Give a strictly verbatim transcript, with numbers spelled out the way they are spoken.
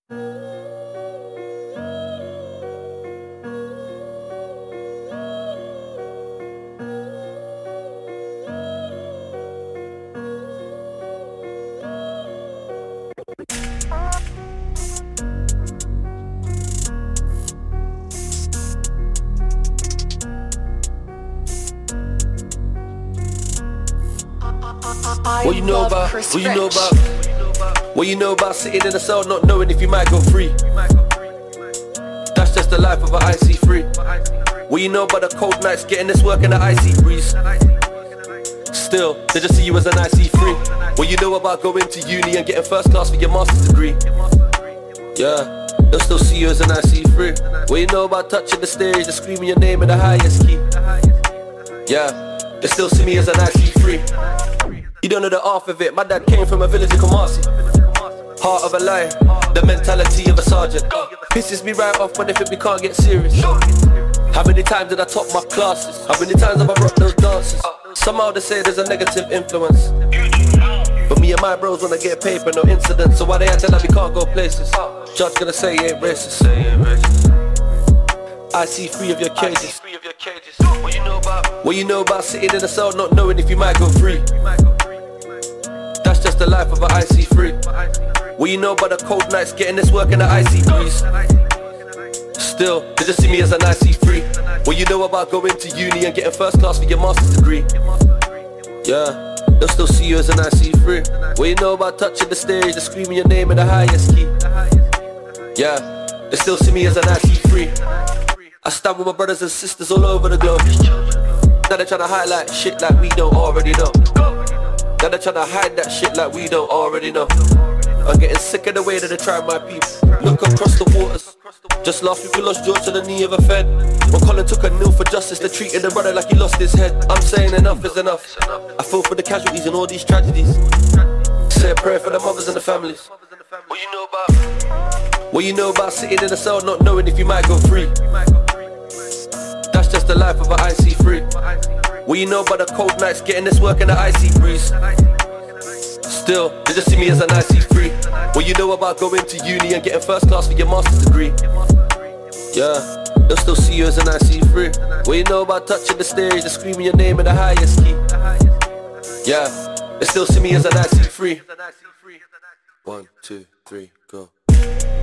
What you know about, what you know about, what you know about sitting in a cell not knowing if you might go free. That's just the life of an I C free. What you know about the cold nights, getting this work in the icy breeze. Still, they just see you as an I C free. What you know about going to uni and getting first class for your master's degree. Yeah, they'll still see you as an I C free. What you know about touching the stage and screaming your name in the highest key. Yeah, they still see me as an I C free. You don't know the half of it, my dad came from a village in Kumasi. Heart of a lion, the mentality of a sergeant. Pisses me right off when they think we can't get serious. How many times did I top my classes? How many times have I rocked those dances? Somehow they say there's a negative influence, but me and my bros wanna get paper, no incidents. So why they acting like we can't go places? Judge gonna say he ain't racist. I see free of your cages. What you know about, what you know about sitting in a cell not knowing if you might go free. That's just the life of an I C free. What you know about the cold nights, getting this work in the icy breeze. Still, they just see me as an I C free. What you know about going to uni and getting first class for your master's degree. Yeah, they'll still see you as an I C free. What you know about touching the stage and screaming your name in the highest key. Yeah, they still see me as an I C free. I stand with my brothers and sisters all over the globe. Now they're trying to highlight shit like we don't already know. Now they're trying to hide that shit like we don't already know. I'm getting sick of the way that they try my people. Look across the waters. Just last week we lost George to the knee of a fed. When Colin took a nil for justice, they treated the brother like he lost his head. I'm saying enough is enough. I feel for the casualties in all these tragedies. Say a prayer for the mothers and the families. What you know about, what you know about sitting in a cell not knowing if you might go free. That's just the life of an I C free. What you know about the cold nights, getting this work in the icy breeze. Still, they just see me as an I C free. What you know about going to uni and getting first class for your master's degree. Yeah, they'll still see you as an I C free. What you know about touching the stage and screaming your name in the highest key. Yeah, they still see me as an I C free. One, two, three, go.